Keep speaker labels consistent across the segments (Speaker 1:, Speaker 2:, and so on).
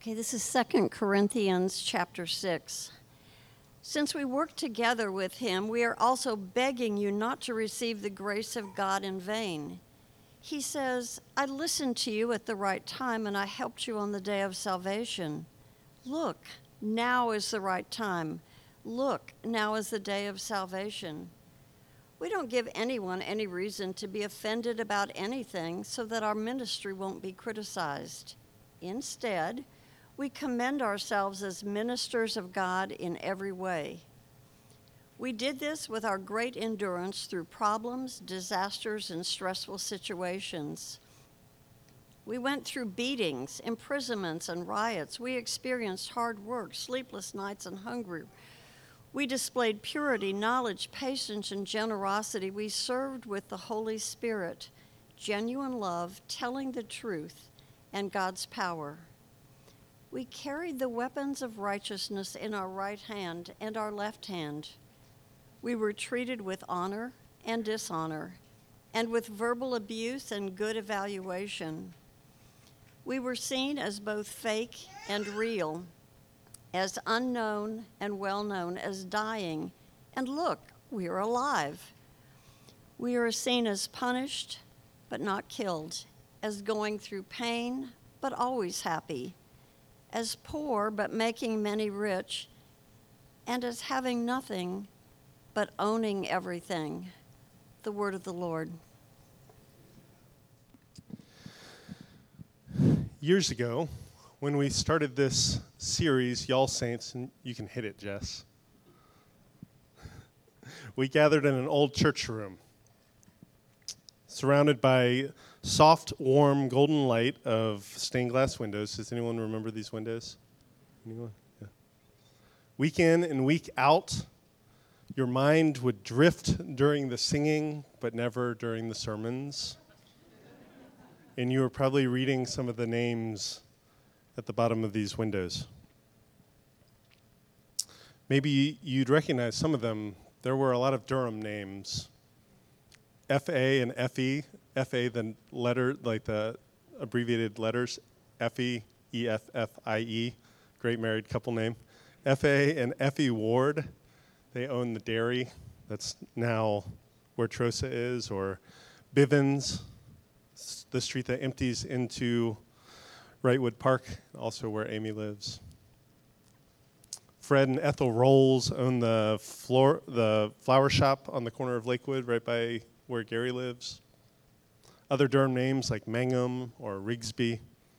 Speaker 1: Okay, this is 2 Corinthians chapter 6. Since we work together with him, we are also begging you not to receive the grace of God in vain. He says, I listened to you at the right time, and I helped you on the day of salvation. Look, now is the right time. Look, now is the day of salvation. We don't give anyone any reason to be offended about anything so that our ministry won't be criticized. Instead, we commend ourselves as ministers of God in every way. We did this with our great endurance through problems, disasters, and stressful situations. We went through beatings, imprisonments, and riots. We experienced hard work, sleepless nights, and hunger. We displayed purity, knowledge, patience, and generosity. We served with the Holy Spirit, genuine love, telling the truth, and God's power. We carried the weapons of righteousness in our right hand and our left hand. We were treated with honor and dishonor, and with verbal abuse and good evaluation. We were seen as both fake and real, as unknown and well-known, as dying, and look, we are alive. We are seen as punished, but not killed, as going through pain, but always happy, as poor, but making many rich, and as having nothing, but owning everything. The word of the Lord.
Speaker 2: Years ago, when we started this series, Y'all Saints, and you can hit it, Jess, we gathered in an old church room, surrounded by soft, warm, golden light of stained glass windows. Does anyone remember these windows? Anyone? Yeah. Week in and week out, your mind would drift during the singing, but never during the sermons. And you were probably reading some of the names at the bottom of these windows. Maybe you'd recognize some of them. There were a lot of Durham names. F.A. and F.E. F.A., the letter, like the abbreviated letters, F.E., E-F-F-I-E, great married couple name. F.A. and F.E. Ward, they own the dairy that's now where Trosa is, or Bivens, the street that empties into Wrightwood Park, also where Amy lives. Fred and Ethel Rolls own the flower shop on the corner of Lakewood, right by where Gary lives. Other Durham names like Mangum or Rigsby.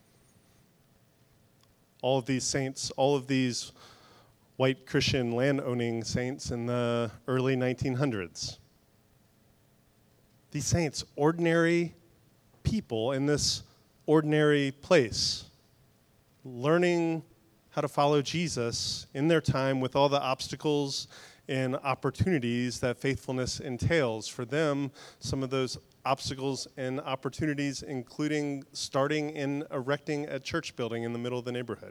Speaker 2: All of these saints, all of these white Christian land-owning saints in the early 1900s. These saints, ordinary people in this ordinary place, learning how to follow Jesus in their time with all the obstacles and opportunities that faithfulness entails. For them, some of those obstacles and opportunities including starting and erecting a church building in the middle of the neighborhood.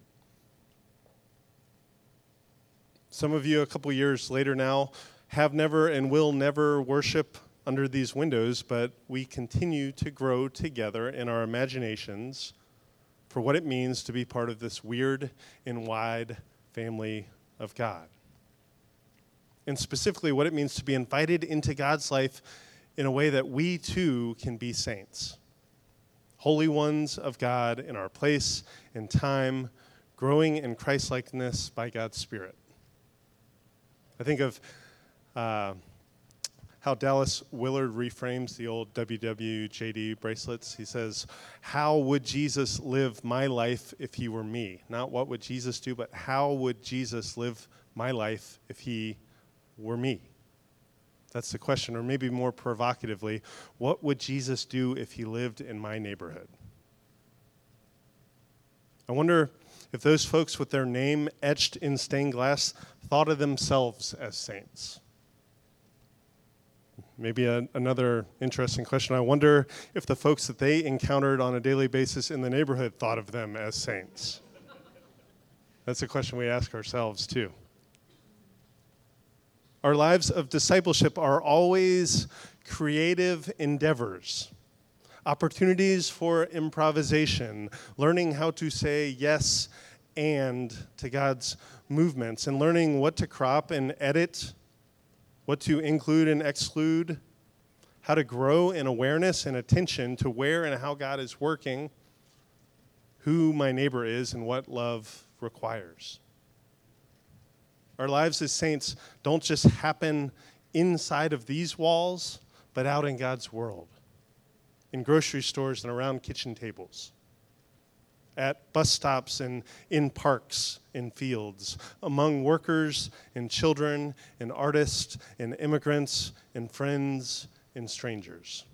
Speaker 2: Some of you, a couple years later now, have never and will never worship under these windows, but we continue to grow together in our imaginations for what it means to be part of this weird and wide family of God. And specifically, what it means to be invited into God's life in a way that we too can be saints, holy ones of God in our place and time, growing in Christ-likeness by God's Spirit. I think of how Dallas Willard reframes the old WWJD bracelets. He says, how would Jesus live my life if he were me? Not what would Jesus do, but how would Jesus live my life if he were me? That's the question. Or maybe more provocatively, what would Jesus do if he lived in my neighborhood? I wonder if those folks with their name etched in stained glass thought of themselves as saints. Maybe another interesting question. I wonder if the folks that they encountered on a daily basis in the neighborhood thought of them as saints. That's a question we ask ourselves too. Our lives of discipleship are always creative endeavors, opportunities for improvisation, learning how to say yes and to God's movements and learning what to crop and edit, what to include and exclude, how to grow in awareness and attention to where and how God is working, who my neighbor is, and what love requires. Our lives as saints don't just happen inside of these walls, but out in God's world, in grocery stores and around kitchen tables, at bus stops and in parks, in fields, among workers and children and artists and immigrants and friends and strangers.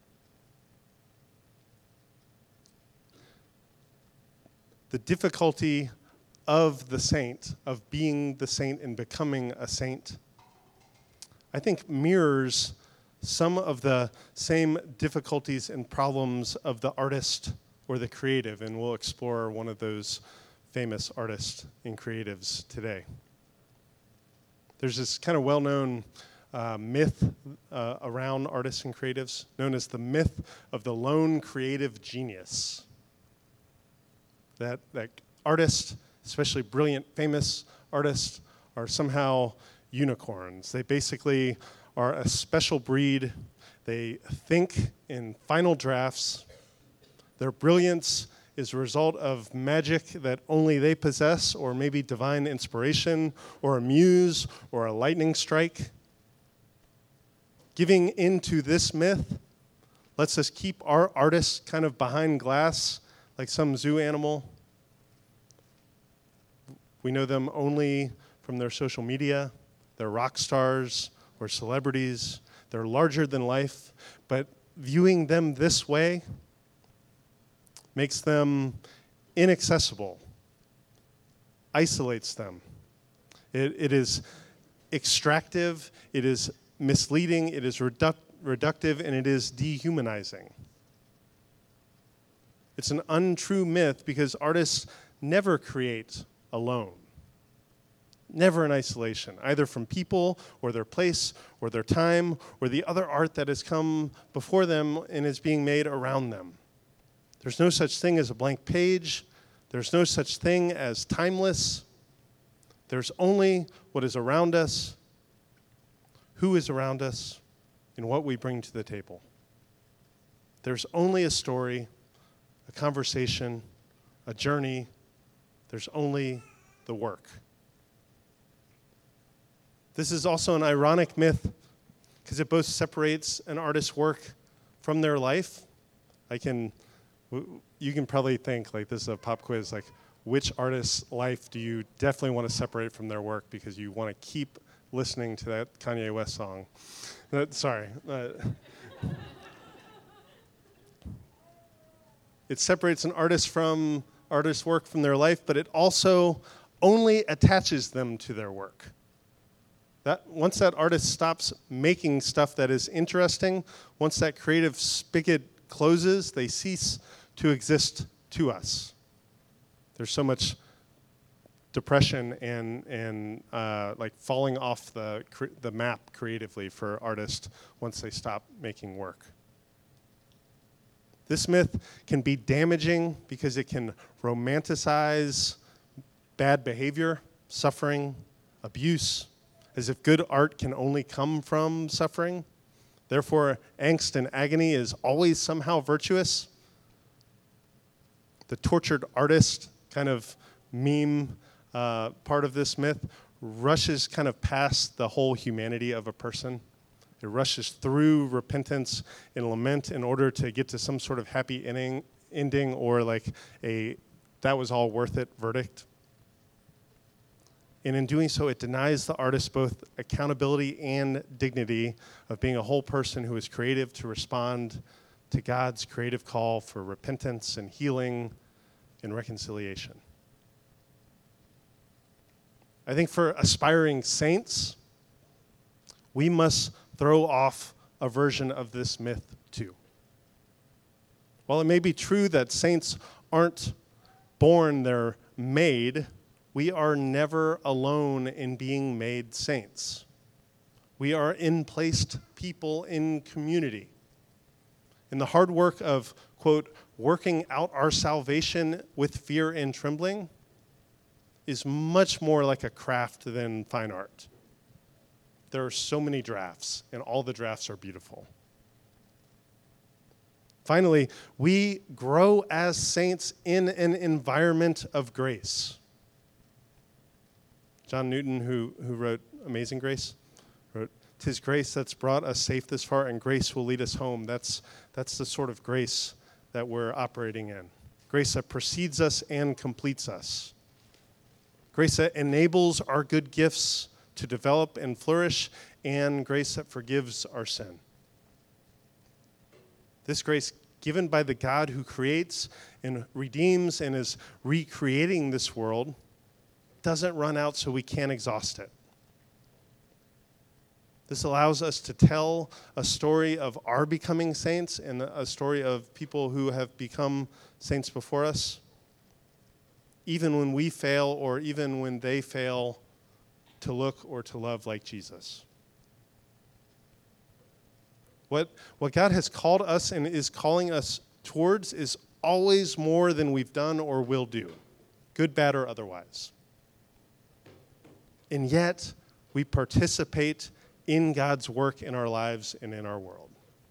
Speaker 2: The difficulty of the saint, of being the saint and becoming a saint, I think mirrors some of the same difficulties and problems of the artist or the creative, and we'll explore one of those famous artists and creatives today. There's this kind of well-known myth around artists and creatives known as the myth of the lone creative genius. That artists, especially brilliant, famous artists, are somehow unicorns. They basically are a special breed. They think in final drafts. Their brilliance is a result of magic that only they possess, or maybe divine inspiration, or a muse, or a lightning strike. Giving into this myth lets us keep our artists kind of behind glass, like some zoo animal. We know them only from their social media. They're rock stars or celebrities. They're larger than life. But viewing them this way makes them inaccessible, isolates them. It is extractive, it is misleading, it is reductive, and it is dehumanizing. It's an untrue myth because artists never create alone, never in isolation, either from people or their place or their time or the other art that has come before them and is being made around them. There's no such thing as a blank page. There's no such thing as timeless. There's only what is around us, who is around us, and what we bring to the table. There's only a story, a conversation, a journey. There's only the work. This is also an ironic myth because it both separates an artist's work from their life. You can probably think, like, this is a pop quiz, like, which artist's life do you definitely want to separate from their work because you want to keep listening to that Kanye West song? It separates an artist's work from their life, but it also only attaches them to their work. Once that artist stops making stuff that is interesting, once that creative spigot closes, they cease to exist to us. There's so much depression and like falling off the map creatively for artists once they stop making work. This myth can be damaging because it can romanticize bad behavior, suffering, abuse, as if good art can only come from suffering. Therefore, angst and agony is always somehow virtuous. The tortured artist kind of meme part of this myth rushes kind of past the whole humanity of a person. It rushes through repentance and lament in order to get to some sort of happy ending or like a that was all worth it verdict. And in doing so, it denies the artist both accountability and dignity of being a whole person who is creative to respond to God's creative call for repentance and healing and reconciliation. I think for aspiring saints, we must throw off a version of this myth too. While it may be true that saints aren't born, they're made, we are never alone in being made saints. We are in-placed people in community. In the hard work of, quote, working out our salvation with fear and trembling, is much more like a craft than fine art. There are so many drafts, and all the drafts are beautiful. Finally, we grow as saints in an environment of grace. John Newton, who wrote Amazing Grace, wrote, "'Tis grace that's brought us safe this far, and grace will lead us home." That's the sort of grace that we're operating in. Grace that precedes us and completes us. Grace that enables our good gifts to develop and flourish, and grace that forgives our sin. This grace given by the God who creates and redeems and is recreating this world doesn't run out so we can't exhaust it. This allows us to tell a story of our becoming saints and a story of people who have become saints before us, even when we fail or even when they fail to look or to love like Jesus. What God has called us and is calling us towards is always more than we've done or will do, good, bad, or otherwise. And yet, we participate in God's work in our lives and in our world.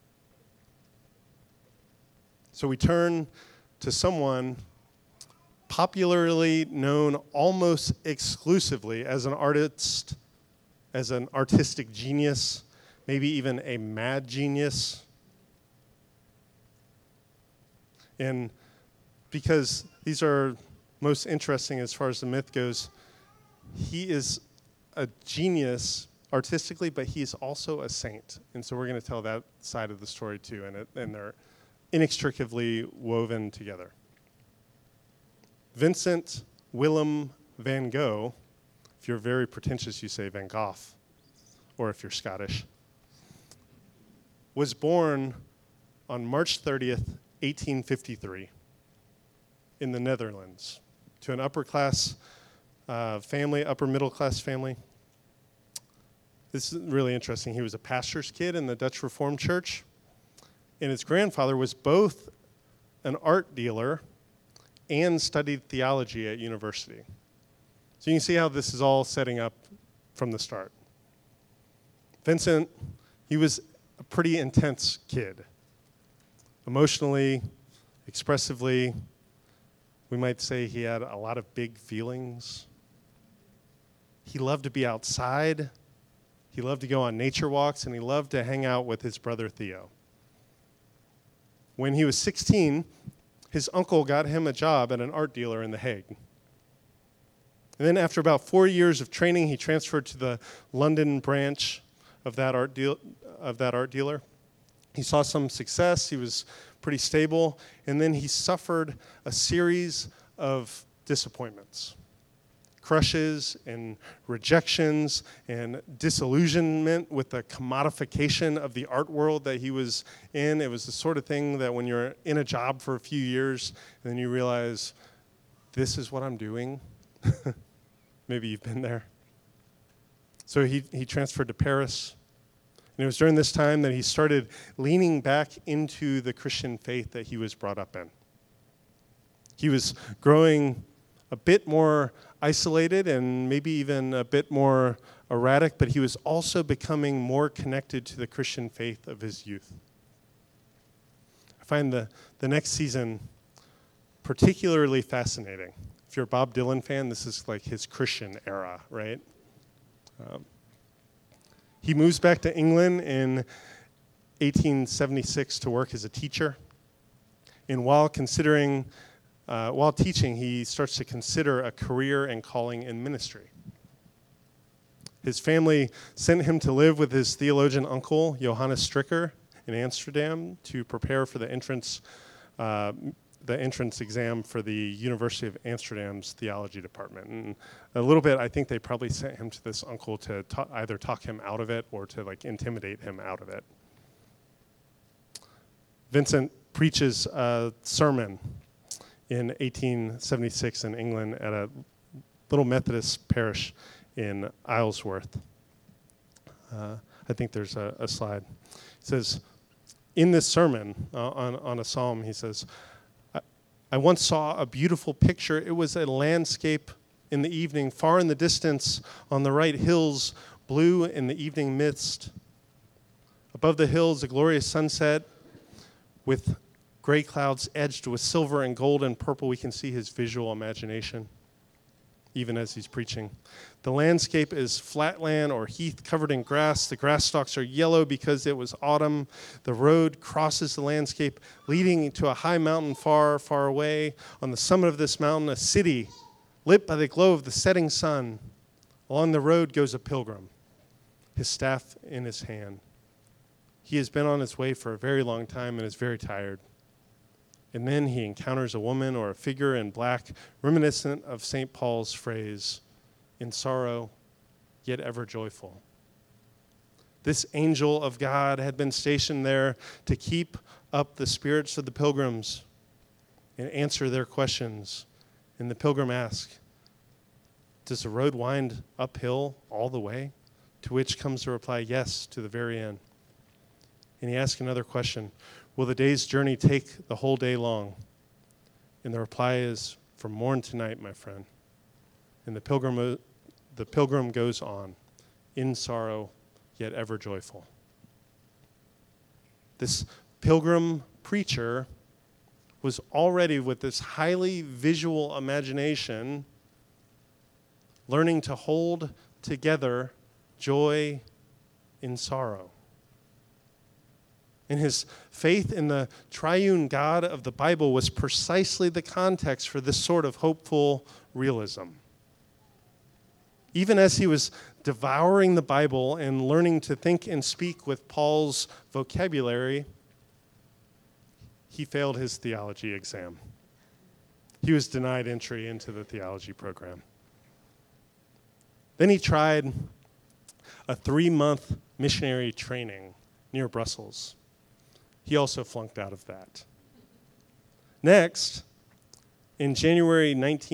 Speaker 2: So we turn to someone popularly known almost exclusively as an artist, as an artistic genius, maybe even a mad genius. And because these are most interesting as far as the myth goes, he is a genius artistically, but he's also a saint. And so we're going to tell that side of the story too, and they're inextricably woven together. Vincent Willem van Gogh, if you're very pretentious, you say Van Gogh, or if you're Scottish, was born on March 30th, 1853, in the Netherlands, to an upper-class family, upper-middle-class family. This is really interesting. He was a pastor's kid in the Dutch Reformed Church, and his grandfather was both an art dealer and studied theology at university. So you can see how this is all setting up from the start. Vincent, he was a pretty intense kid. Emotionally, expressively, we might say he had a lot of big feelings. He loved to be outside. He loved to go on nature walks, and he loved to hang out with his brother Theo. When he was 16, his uncle got him a job at an art dealer in The Hague. And then after about 4 years of training, he transferred to the London branch of that art dealer. He saw some success. He was pretty stable. And then he suffered a series of disappointments, crushes and rejections and disillusionment with the commodification of the art world that he was in. It was the sort of thing that when you're in a job for a few years and then you realize, this is what I'm doing. Maybe you've been there. So he transferred to Paris. And it was during this time that he started leaning back into the Christian faith that he was brought up in. He was growing a bit more isolated and maybe even a bit more erratic, but he was also becoming more connected to the Christian faith of his youth. I find the next season particularly fascinating. If you're a Bob Dylan fan, this is like his Christian era, right? He moves back to England in 1876 to work as a teacher. And while teaching, he starts to consider a career and calling in ministry. His family sent him to live with his theologian uncle, Johannes Stricker, in Amsterdam to prepare for the entrance exam for the University of Amsterdam's theology department. And a little bit, I think they probably sent him to this uncle to either talk him out of it or to intimidate him out of it. Vincent preaches a sermon in 1876 in England at a little Methodist parish in Isleworth. I think there's a slide. It says, in this sermon on a psalm, he says, I once saw a beautiful picture. It was a landscape in the evening, far in the distance, on the right, hills blue in the evening mist. Above the hills, a glorious sunset with gray clouds edged with silver and gold and purple. We can see his visual imagination, even as he's preaching. The landscape is flat land or heath covered in grass. The grass stalks are yellow because it was autumn. The road crosses the landscape, leading to a high mountain far, far away. On the summit of this mountain, a city lit by the glow of the setting sun. Along the road goes a pilgrim, his staff in his hand. He has been on his way for a very long time and is very tired. And then he encounters a woman or a figure in black, reminiscent of St. Paul's phrase, in sorrow, yet ever joyful. This angel of God had been stationed there to keep up the spirits of the pilgrims and answer their questions. And the pilgrim asks, does the road wind uphill all the way? To which comes the reply, yes, to the very end. And he asks another question, will the day's journey take the whole day long? And the reply is, from morn to night, my friend. And the pilgrim goes on, in sorrow, yet ever joyful. This pilgrim preacher was already, with this highly visual imagination, learning to hold together joy in sorrow. And his faith in the triune God of the Bible was precisely the context for this sort of hopeful realism. Even as he was devouring the Bible and learning to think and speak with Paul's vocabulary, he failed his theology exam. He was denied entry into the theology program. Then he tried a 3-month missionary training near Brussels. He also flunked out of that. Next, in January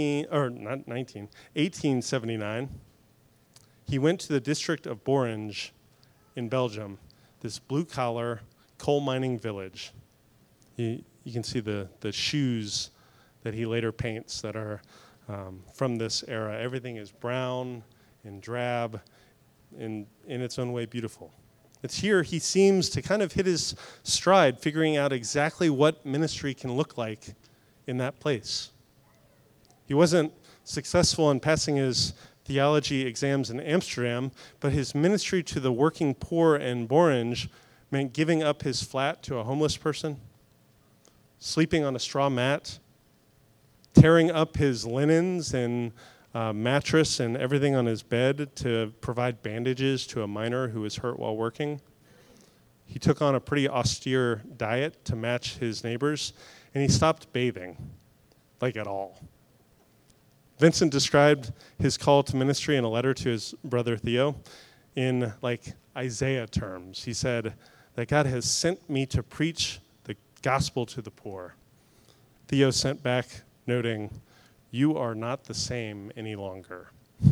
Speaker 2: 1879, he went to the district of Boringe in Belgium, this blue-collar coal mining village. You can see the shoes that he later paints that are from this era. Everything is brown and drab, and in its own way beautiful. It's here he seems to kind of hit his stride, figuring out exactly what ministry can look like in that place. He wasn't successful in passing his theology exams in Amsterdam, but his ministry to the working poor in Boringe meant giving up his flat to a homeless person, sleeping on a straw mat, tearing up his linens and mattress and everything on his bed to provide bandages to a miner who was hurt while working. He took on a pretty austere diet to match his neighbors, and he stopped bathing, like at all. Vincent described his call to ministry in a letter to his brother Theo in like Isaiah terms. He said that God has sent me to preach the gospel to the poor. Theo sent back noting, "You are not the same any longer."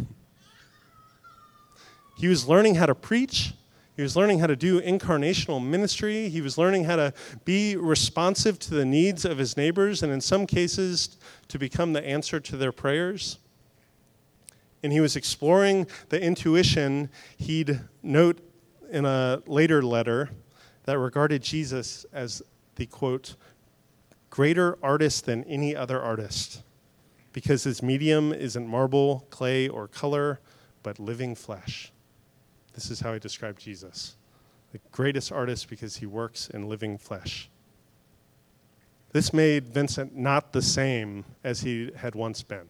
Speaker 2: He was learning how to preach. He was learning how to do incarnational ministry. He was learning how to be responsive to the needs of his neighbors, and in some cases, to become the answer to their prayers. And he was exploring the intuition he'd note in a later letter that regarded Jesus as the, quote, greater artist than any other artist, because his medium isn't marble, clay, or color, but living flesh. This is how he described Jesus, the greatest artist because he works in living flesh. This made Vincent not the same as he had once been.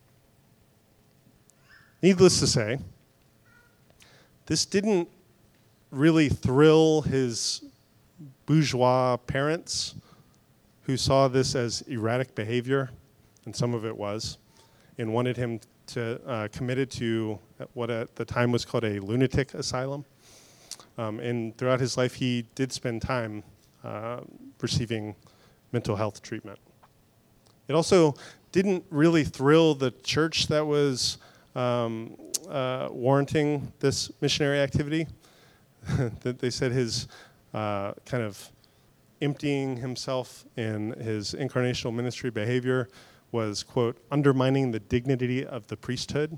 Speaker 2: Needless to say, this didn't really thrill his bourgeois parents, who saw this as erratic behavior, and some of it was, and wanted him to committed to what at the time was called a lunatic asylum. And throughout his life, he did spend time receiving mental health treatment. It also didn't really thrill the church that was warranting this missionary activity. That they said his kind of emptying himself in his incarnational ministry behavior was, quote, undermining the dignity of the priesthood.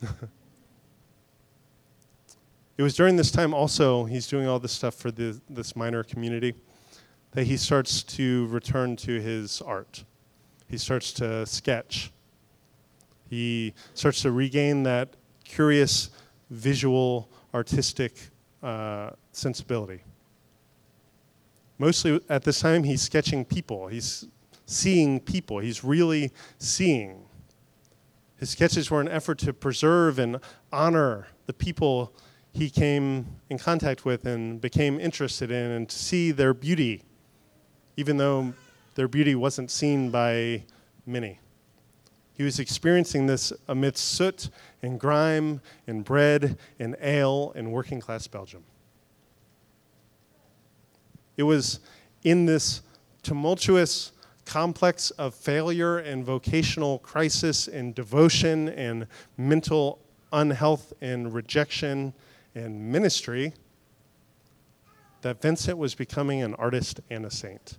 Speaker 2: It was during this time also, he's doing all this stuff for this minor community, that he starts to return to his art. He starts to sketch. He starts to regain that curious visual, artistic sensibility. Mostly at this time, he's sketching people. He's seeing people. He's really seeing. His sketches were an effort to preserve and honor the people he came in contact with and became interested in, and to see their beauty, even though their beauty wasn't seen by many. He was experiencing this amidst soot and grime and bread and ale in working class Belgium. It was in this tumultuous complex of failure and vocational crisis and devotion and mental unhealth and rejection and ministry that Vincent was becoming an artist and a saint.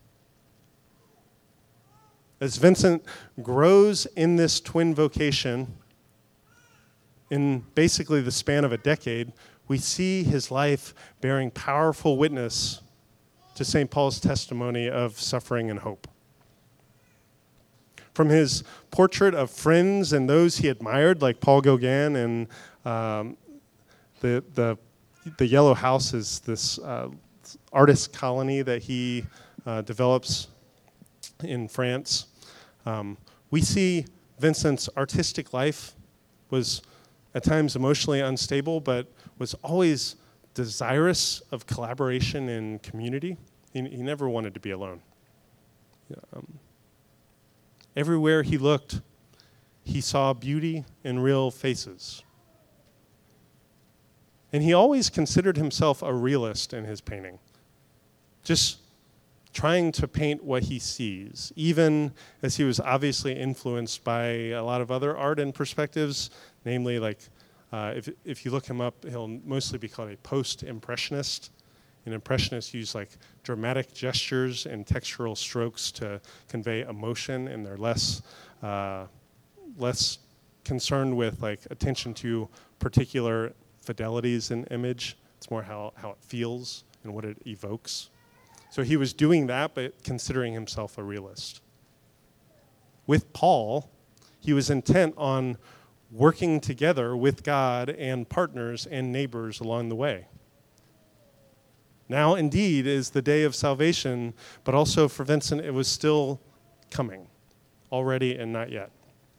Speaker 2: As Vincent grows in this twin vocation, in basically the span of a decade, we see his life bearing powerful witness to St. Paul's testimony of suffering and hope. From his portrait of friends and those he admired, like Paul Gauguin, and the Yellow House is this artist colony that he develops in France. We see Vincent's artistic life was at times emotionally unstable, but was always desirous of collaboration and community. He never wanted to be alone. Everywhere he looked, he saw beauty in real faces. And he always considered himself a realist in his painting, just trying to paint what he sees, even as he was obviously influenced by a lot of other art and perspectives, namely, like, if you look him up, he'll mostly be called a post-impressionist. And impressionists use like dramatic gestures and textural strokes to convey emotion, and they're less concerned with like attention to particular fidelities in image. It's more how it feels and what it evokes. So he was doing that, but considering himself a realist. With Paul, he was intent on working together with God and partners and neighbors along the way. Now, indeed, is the day of salvation, but also for Vincent, it was still coming, already and not yet.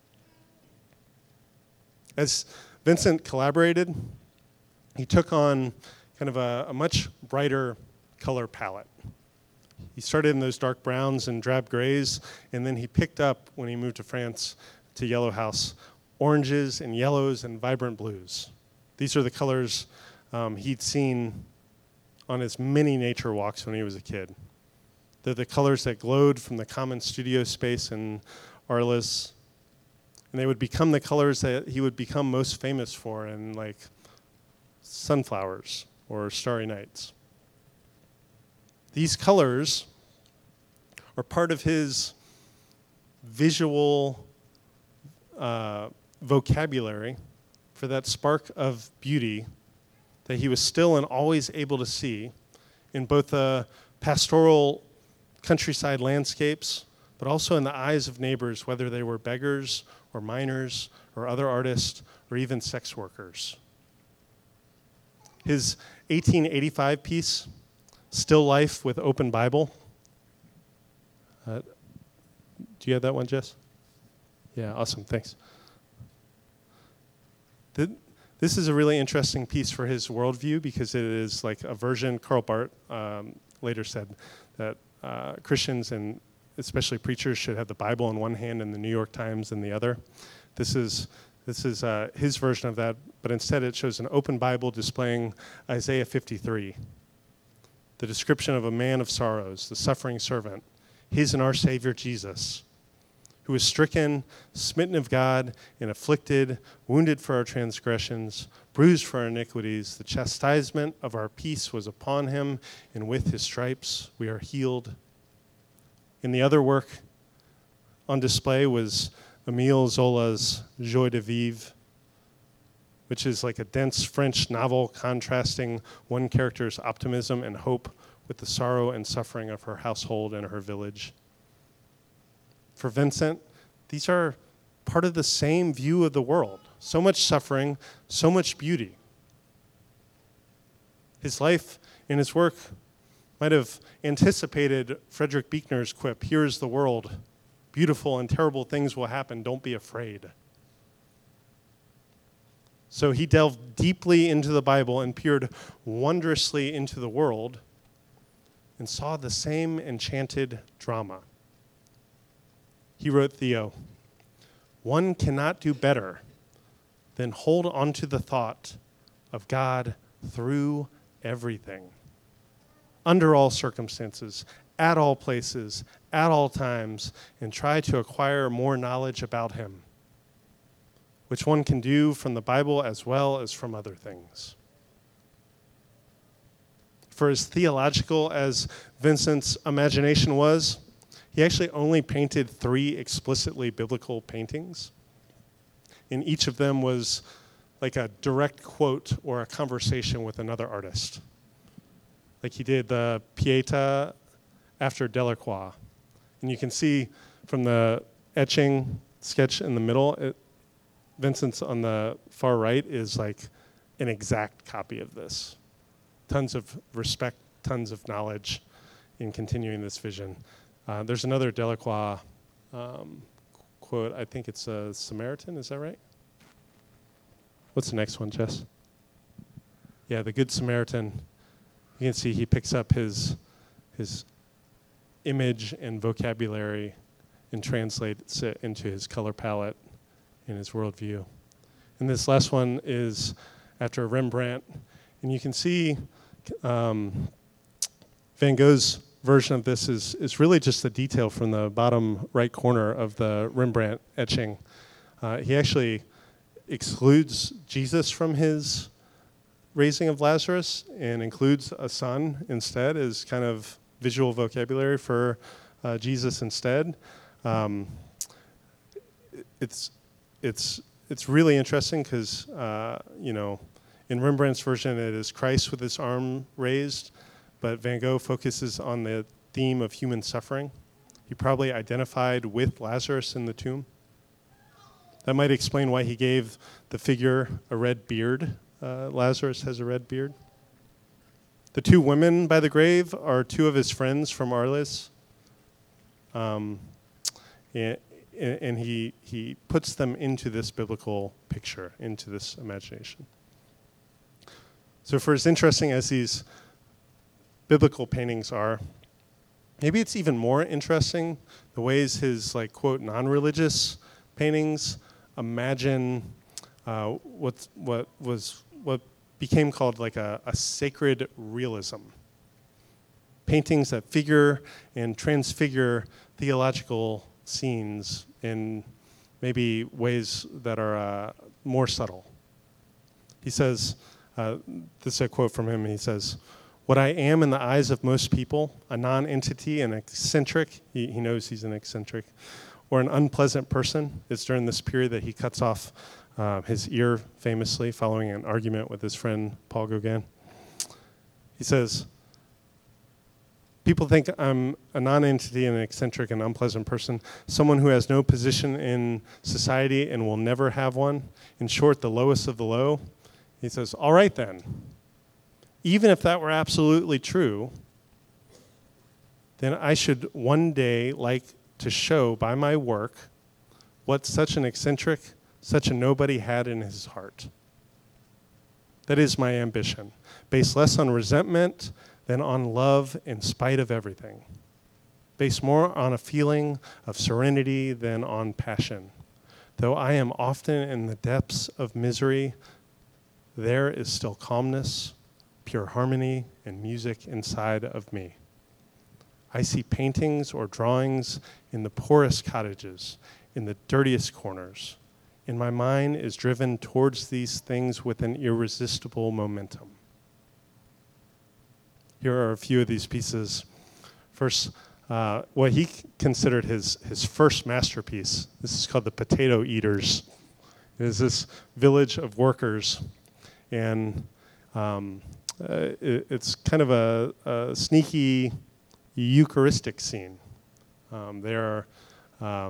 Speaker 2: As Vincent collaborated, he took on kind of a much brighter color palette. He started in those dark browns and drab grays, and then he picked up, when he moved to France, to Yellow House, oranges and yellows and vibrant blues. These are the colors he'd seen on his many nature walks when he was a kid. They're the colors that glowed from the common studio space in Arles, and they would become the colors that he would become most famous for in like sunflowers or starry nights. These colors are part of his visual vocabulary for that spark of beauty that he was still and always able to see in both the pastoral countryside landscapes, but also in the eyes of neighbors, whether they were beggars or miners or other artists or even sex workers. His 1885 piece, Still Life with Open Bible. Do you have that one, Jess? Yeah, awesome, thanks. This is a really interesting piece for his worldview because it is like a version. Karl Barth later said that Christians and especially preachers should have the Bible in one hand and the New York Times in the other. This is his version of that, but instead it shows an open Bible displaying Isaiah 53, the description of a man of sorrows, the suffering servant, his and our Savior Jesus, who was stricken, smitten of God, and afflicted, wounded for our transgressions, bruised for our iniquities. The chastisement of our peace was upon him, and with his stripes we are healed. In the other work on display was Émile Zola's Joie de Vivre, which is like a dense French novel contrasting one character's optimism and hope with the sorrow and suffering of her household and her village. For Vincent, these are part of the same view of the world. So much suffering, so much beauty. His life and his work might have anticipated Frederick Buechner's quip, "Here is the world. Beautiful and terrible things will happen. Don't be afraid." So he delved deeply into the Bible and peered wondrously into the world and saw the same enchanted drama. He wrote Theo, "One cannot do better than hold on to the thought of God through everything, under all circumstances, at all places, at all times, and try to acquire more knowledge about him, which one can do from the Bible as well as from other things." For as theological as Vincent's imagination was, he actually only painted 3 explicitly biblical paintings. And each of them was like a direct quote or a conversation with another artist. Like he did the Pietà after Delacroix. And you can see from the etching sketch in the middle, Vincent's on the far right is like an exact copy of this. Tons of respect, tons of knowledge in continuing this vision. There's another Delacroix quote. I think it's a Samaritan. Is that right? What's the next one, Jess? Yeah, the Good Samaritan. You can see he picks up his image and vocabulary and translates it into his color palette and his worldview. And this last one is after Rembrandt. And you can see Van Gogh's version of this is really just a detail from the bottom right corner of the Rembrandt etching. He actually excludes Jesus from his raising of Lazarus and includes a son instead as kind of visual vocabulary for Jesus instead. It's really interesting because in Rembrandt's version it is Christ with his arm raised, but Van Gogh focuses on the theme of human suffering. He probably identified with Lazarus in the tomb. That might explain why he gave the figure a red beard. Lazarus has a red beard. The 2 women by the grave are 2 of his friends from Arles. And he puts them into this biblical picture, into this imagination. So for as interesting as these biblical paintings are, maybe it's even more interesting the ways his, like, quote, non-religious paintings imagine what became called like a sacred realism. Paintings that figure and transfigure theological scenes in maybe ways that are more subtle. He says, this is a quote from him, he says, "What I am in the eyes of most people, a non-entity, an eccentric," he knows he's an eccentric, "or an unpleasant person," it's during this period that he cuts off his ear famously following an argument with his friend Paul Gauguin. He says, "People think I'm a non-entity, an eccentric, and unpleasant person, someone who has no position in society and will never have one. In short, the lowest of the low." He says, "All right then, even if that were absolutely true, then I should one day like to show by my work what such an eccentric, such a nobody had in his heart. That is my ambition, based less on resentment than on love in spite of everything, based more on a feeling of serenity than on passion. Though I am often in the depths of misery, there is still calmness, pure harmony, and music inside of me. I see paintings or drawings in the poorest cottages, in the dirtiest corners, and my mind is driven towards these things with an irresistible momentum." Here are a few of these pieces. First, what he considered his first masterpiece. This is called the Potato Eaters. It is this village of workers, and it's kind of a sneaky Eucharistic scene. There are,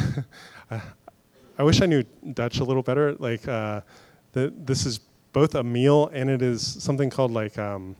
Speaker 2: I wish I knew Dutch a little better. Like, this is both a meal and it is something called like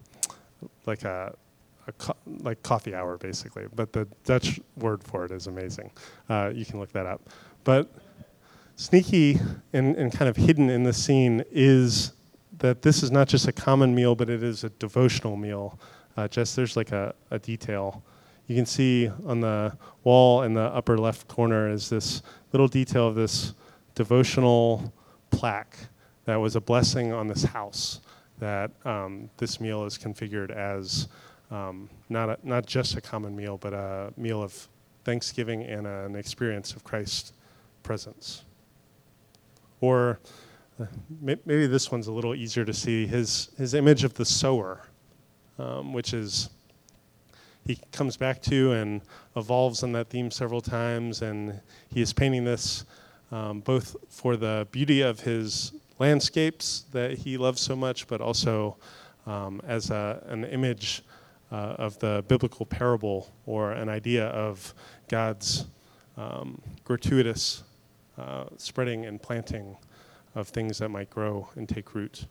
Speaker 2: coffee hour, basically. But the Dutch word for it is amazing. You can look that up. But sneaky and kind of hidden in the scene is that this is not just a common meal, but it is a devotional meal. There's like a detail. You can see on the wall in the upper left corner is this little detail of this devotional plaque that was a blessing on this house, that this meal is configured as not just a common meal, but a meal of thanksgiving and an experience of Christ's presence. Or maybe this one's a little easier to see, his image of the sower, which is he comes back to and evolves on that theme several times, and he is painting this both for the beauty of his landscapes that he loves so much, but also as an image of the biblical parable, or an idea of God's gratuitous spreading and planting of things that might grow and take root.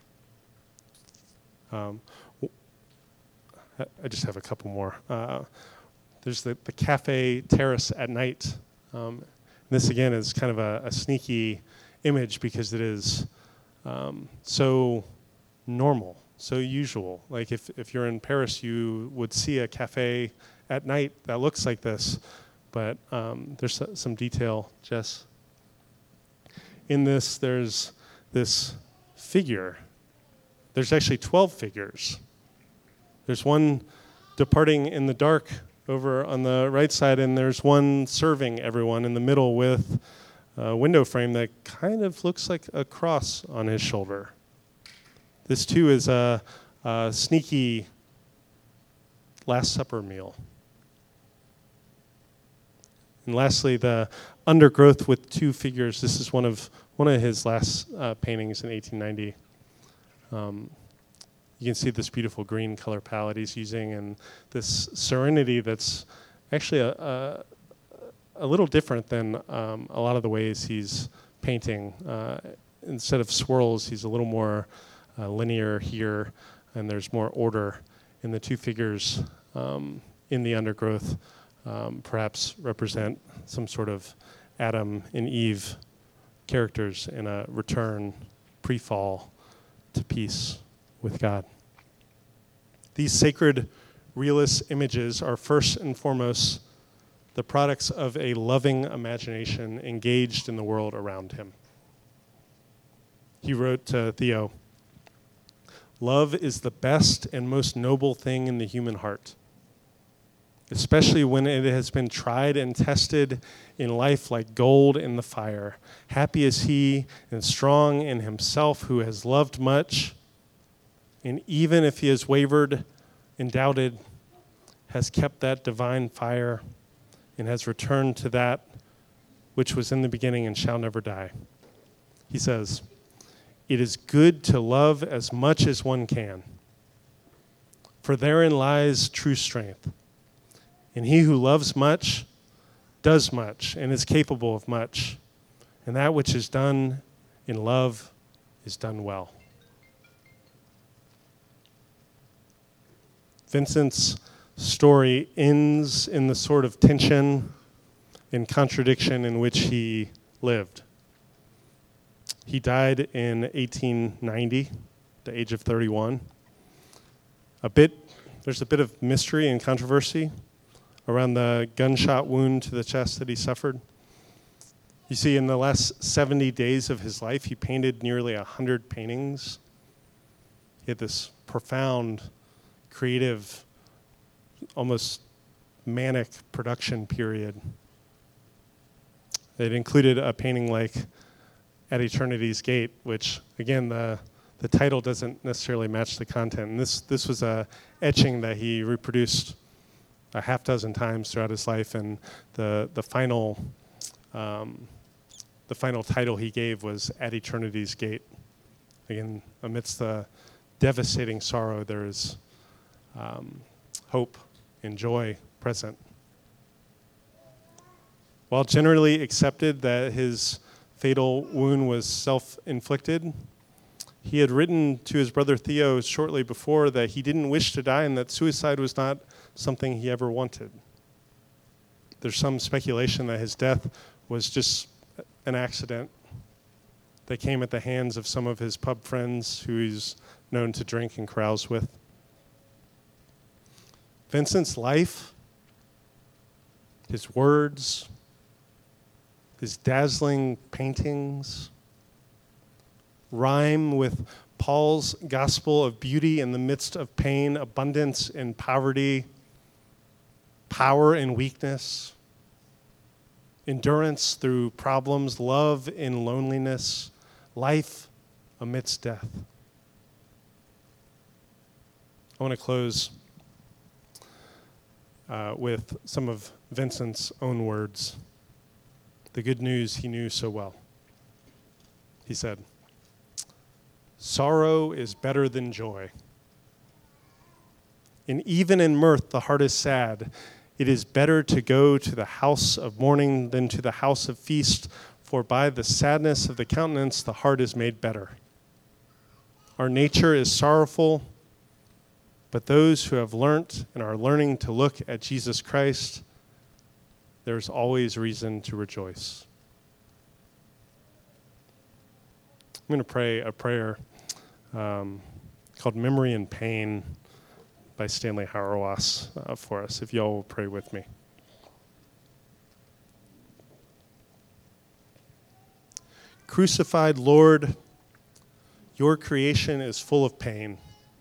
Speaker 2: I just have a couple more. There's the cafe terrace at night. This again is kind of a sneaky image because it is so normal, so usual. Like if you're in Paris, you would see a cafe at night that looks like this, but there's some detail, Jess. In this, there's this figure. There's actually 12 figures. There's one departing in the dark over on the right side, and there's one serving everyone in the middle with a window frame that kind of looks like a cross on his shoulder. This, too, is a sneaky Last Supper meal. And lastly, the undergrowth with two figures. This is one of his last paintings in 1890. You can see this beautiful green color palette he's using, and this serenity that's actually a little different than a lot of the ways he's painting. Instead of swirls, he's a little more linear here, and there's more order in the two figures in the undergrowth. Perhaps represent some sort of Adam and Eve characters in a return pre-fall to peace with God. These sacred realist images are first and foremost the products of a loving imagination engaged in the world around him. He wrote to Theo, "Love is the best and most noble thing in the human heart, especially when it has been tried and tested in life like gold in the fire. Happy is he and strong in himself who has loved much, and even if he has wavered and doubted, has kept that divine fire and has returned to that which was in the beginning and shall never die." He says, "It is good to love as much as one can, for therein lies true strength. And he who loves much does much and is capable of much. And that which is done in love is done well." Vincent's story ends in the sort of tension and contradiction in which he lived. He died in 1890, the age of 31. There's a bit of mystery and controversy around the gunshot wound to the chest that he suffered. You see, in the last 70 days of his life, he painted nearly 100 paintings. He had this profound, creative, almost manic production period. It included a painting like At Eternity's Gate, which, again, the title doesn't necessarily match the content. And this was a etching that he reproduced a half dozen times throughout his life, and the final title he gave was "At Eternity's Gate." Again, amidst the devastating sorrow, there is hope and joy present. While generally accepted that his fatal wound was self-inflicted, he had written to his brother Theo shortly before that he didn't wish to die and that suicide was not something he ever wanted. There's some speculation that his death was just an accident that came at the hands of some of his pub friends who he's known to drink and carouse with. Vincent's life, his words, his dazzling paintings rhyme with Paul's gospel of beauty in the midst of pain, abundance in poverty, power in weakness, endurance through problems, love in loneliness, life amidst death. I want to close with some of Vincent's own words, the good news he knew so well. He said, "Sorrow is better than joy. And even in mirth, the heart is sad. It is better to go to the house of mourning than to the house of feast, for by the sadness of the countenance, the heart is made better. Our nature is sorrowful, but those who have learnt and are learning to look at Jesus Christ, there's always reason to rejoice." I'm going to pray a prayer called Memory and Pain by Stanley Hauerwas for us, if y'all will pray with me. Crucified Lord, your creation is full of pain.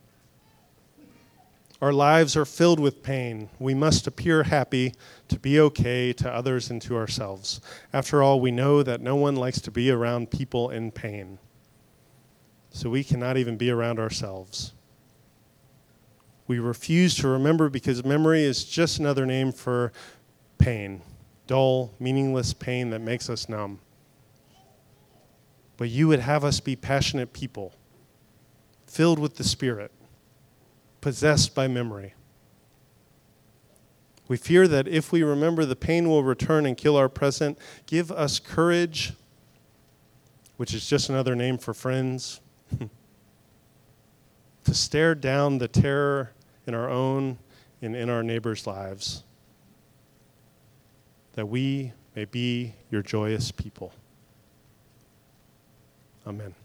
Speaker 2: Our lives are filled with pain. We must appear happy to be okay to others and to ourselves. After all, we know that no one likes to be around people in pain. So we cannot even be around ourselves. We refuse to remember because memory is just another name for pain, dull, meaningless pain that makes us numb. But you would have us be passionate people, filled with the Spirit, possessed by memory. We fear that if we remember, the pain will return and kill our present. Give us courage, which is just another name for friends, to stare down the terror in our own and in our neighbors' lives, that we may be your joyous people. Amen.